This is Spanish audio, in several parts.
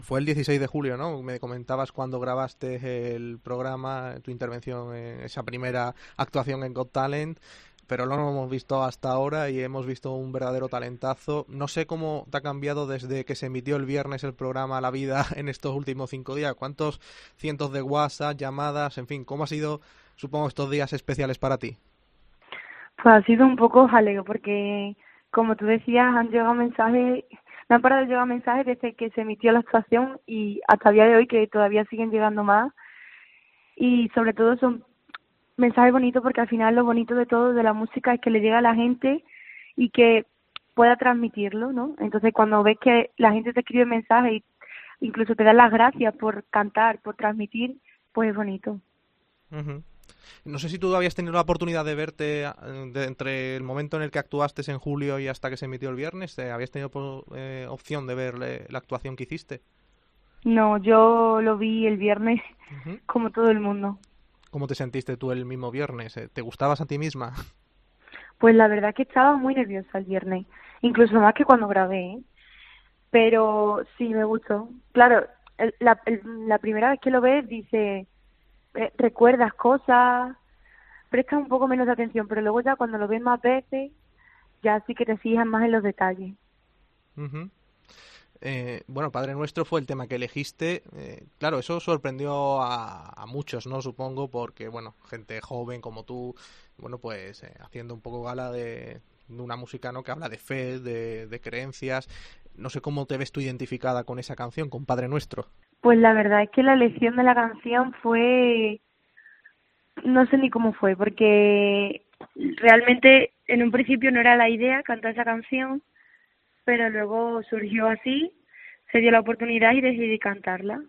Fue el 16 de julio, ¿no? Me comentabas cuando grabaste el programa, tu intervención en esa primera actuación en Got Talent, pero no lo hemos visto hasta ahora y hemos visto un verdadero talentazo. No sé cómo te ha cambiado desde que se emitió el viernes el programa La Vida en estos últimos 5 días. ¿Cuántos cientos de WhatsApp, llamadas, en fin, cómo ha sido, supongo, estos días especiales para ti? Pues ha sido un poco jaleo porque, como tú decías, han llegado mensajes, no han parado de llegar mensajes desde que se emitió la actuación y hasta el día de hoy que todavía siguen llegando más. Y sobre todo son mensajes bonitos porque al final lo bonito de todo de la música es que le llega a la gente y que pueda transmitirlo, ¿no? Entonces cuando ves que la gente te escribe mensajes y incluso te da las gracias por cantar, por transmitir, pues es bonito. Ujú. No sé si tú habías tenido la oportunidad de verte entre el momento en el que actuaste en julio y hasta que se emitió el viernes. ¿Habías tenido opción de ver la actuación que hiciste? No, yo lo vi el viernes Ujú. como todo el mundo. ¿Cómo te sentiste tú el mismo viernes? ¿Te gustabas a ti misma? Pues la verdad que estaba muy nerviosa el viernes, incluso más que cuando grabé, ¿eh? Pero sí me gustó. Claro, la primera vez que lo ves dice, recuerdas cosas, prestas un poco menos de atención, pero luego ya cuando lo ves más veces, ya sí que te fijas más en los detalles. Ujú. Bueno, Padre Nuestro fue el tema que elegiste. Claro, eso sorprendió a muchos, ¿no? Supongo, porque, bueno, gente joven como tú, bueno, pues haciendo un poco gala de una música, ¿no? Que habla de fe, de creencias. No sé cómo te ves tú identificada con esa canción, con Padre Nuestro. Pues la verdad es que la elección de la canción fue, no sé ni cómo fue, porque realmente en un principio no era la idea cantar esa canción, pero luego surgió así, se dio la oportunidad y decidí cantarla.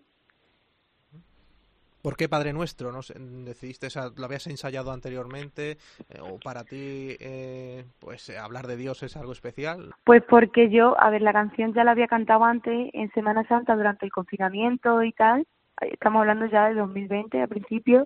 ¿Por qué Padre Nuestro? ¿No sé, decidiste, o sea, lo habías ensayado anteriormente o para ti, pues hablar de Dios es algo especial? Pues porque yo, a ver, la canción ya la había cantado antes en Semana Santa durante el confinamiento y tal, estamos hablando ya de 2020 a principio,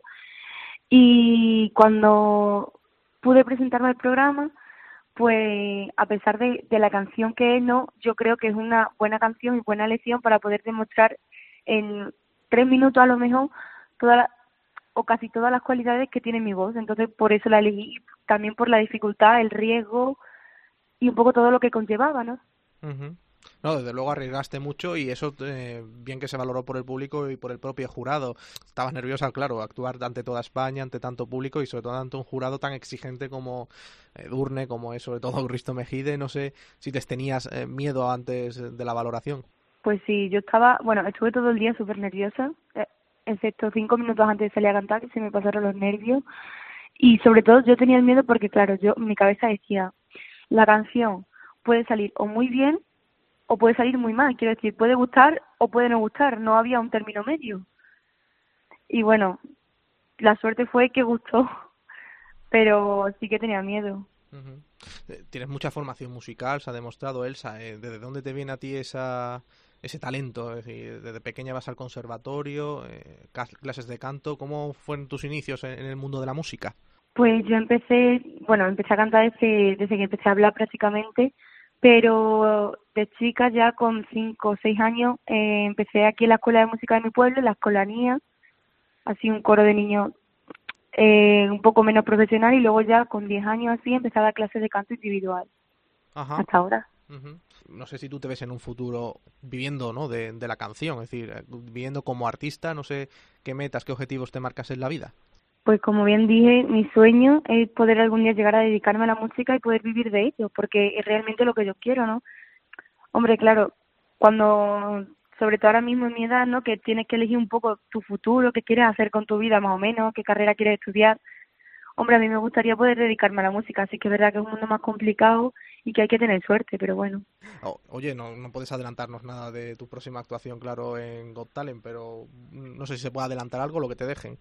y cuando pude presentarme al programa, pues a pesar de la canción que es, no, yo creo que es una buena canción y buena lección para poder demostrar en 3 minutos a lo mejor todas las o casi todas las cualidades que tiene mi voz. Entonces, por eso la elegí, también por la dificultad, el riesgo y un poco todo lo que conllevaba, ¿no? Ujú. No, desde luego arriesgaste mucho y eso bien que se valoró por el público y por el propio jurado. Estabas nerviosa, claro, actuar ante toda España, ante tanto público y sobre todo ante un jurado tan exigente como Edurne, como es sobre todo Risto Mejide. No sé si te tenías miedo antes de la valoración. Pues sí, yo estaba, bueno, estuve todo el día súper nerviosa, excepto 5 minutos antes de salir a cantar, que se me pasaron los nervios. Y sobre todo yo tenía el miedo porque, claro, yo, mi cabeza decía, la canción puede salir o muy bien o puede salir muy mal. Quiero decir, puede gustar o puede no gustar. No había un término medio. Y bueno, la suerte fue que gustó, pero sí que tenía miedo. Ujú. Tienes mucha formación musical, se ha demostrado, Elsa. ¿Desde dónde te viene a ti ese talento? Es decir, desde pequeña vas al conservatorio, clases de canto. ¿Cómo fueron tus inicios en el mundo de la música? Pues yo empecé, bueno, empecé a cantar desde que empecé a hablar prácticamente, pero de chica ya con 5 o 6 años empecé aquí en la escuela de música de mi pueblo, en la escolanía, así un coro de niños un poco menos profesional y luego ya con 10 años así empecé a dar clases de canto individual, Ajá. hasta ahora. Ujú. No sé si tú te ves en un futuro viviendo, ¿no? de la canción, es decir, viviendo como artista, no sé qué metas, qué objetivos te marcas en la vida. Pues como bien dije, mi sueño es poder algún día llegar a dedicarme a la música y poder vivir de ello, porque es realmente lo que yo quiero, ¿no? Hombre, claro, cuando, sobre todo ahora mismo en mi edad, ¿no? Que tienes que elegir un poco tu futuro, qué quieres hacer con tu vida más o menos, qué carrera quieres estudiar. Hombre, a mí me gustaría poder dedicarme a la música, así que es verdad que es un mundo más complicado y que hay que tener suerte, pero bueno. Oye, no puedes adelantarnos nada de tu próxima actuación, claro, en Got Talent, pero no sé si se puede adelantar algo, lo que te dejen.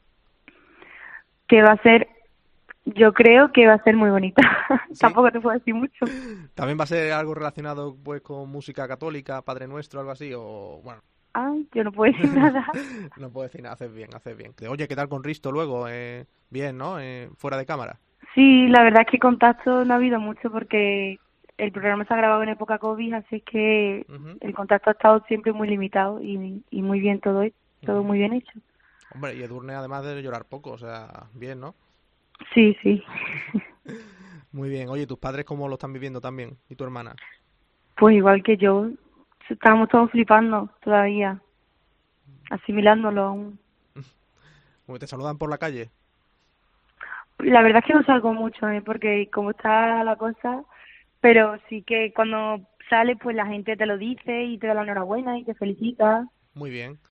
Que va a ser, yo creo que va a ser muy bonita. ¿Sí? Tampoco te puedo decir mucho. ¿También va a ser algo relacionado pues con música católica, Padre Nuestro, algo así? O bueno, Ay, yo no puedo decir nada. no puedo decir nada, haces bien, haces bien. Oye, ¿qué tal con Risto luego? Bien, ¿no? Fuera de cámara. Sí, la verdad es que contacto no ha habido mucho porque el programa se ha grabado en época COVID, así que Ujú, el contacto ha estado siempre muy limitado y muy bien todo ujú. muy bien hecho. Hombre, y Edurne además de llorar poco, o sea, bien, ¿no? Sí, sí. Muy bien. Oye, ¿tus padres cómo lo están viviendo también? ¿Y tu hermana? Pues igual que yo, estábamos todos flipando todavía, asimilándolo aún. ¿Cómo te saludan por la calle? La verdad es que no salgo mucho, porque como está la cosa, pero sí que cuando sales, pues la gente te lo dice y te da la enhorabuena y te felicita. Muy bien.